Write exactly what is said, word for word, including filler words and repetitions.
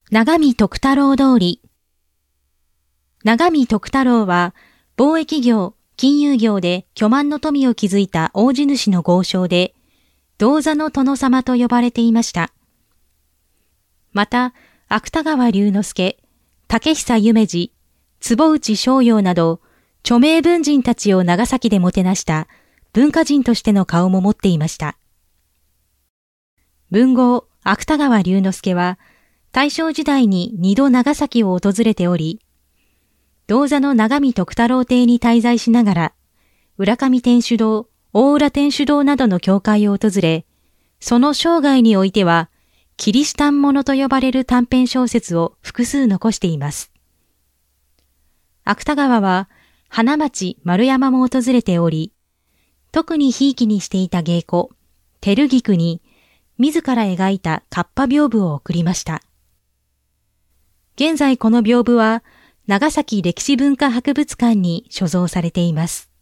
長見徳太郎通り。長見徳太郎は、貿易業、金融業で巨万の富を築いた大地主の豪商で、銅座の殿様と呼ばれていました。また、芥川龍之介、竹久夢二、坪内逍遙など、著名文人たちを長崎でもてなした文化人としての顔も持っていました。文豪、芥川龍之介は、大正時代に二度長崎を訪れており、銅座の長見徳太郎邸に滞在しながら、浦上天主堂、大浦天主堂などの教会を訪れ、その生涯においては、キリシタン物と呼ばれる短編小説を複数残しています。芥川は、花町丸山も訪れており、特にひいきにしていた芸妓、照菊に、自ら描いた河童屏風を贈りました。現在この屏風は、長崎歴史文化博物館に所蔵されています。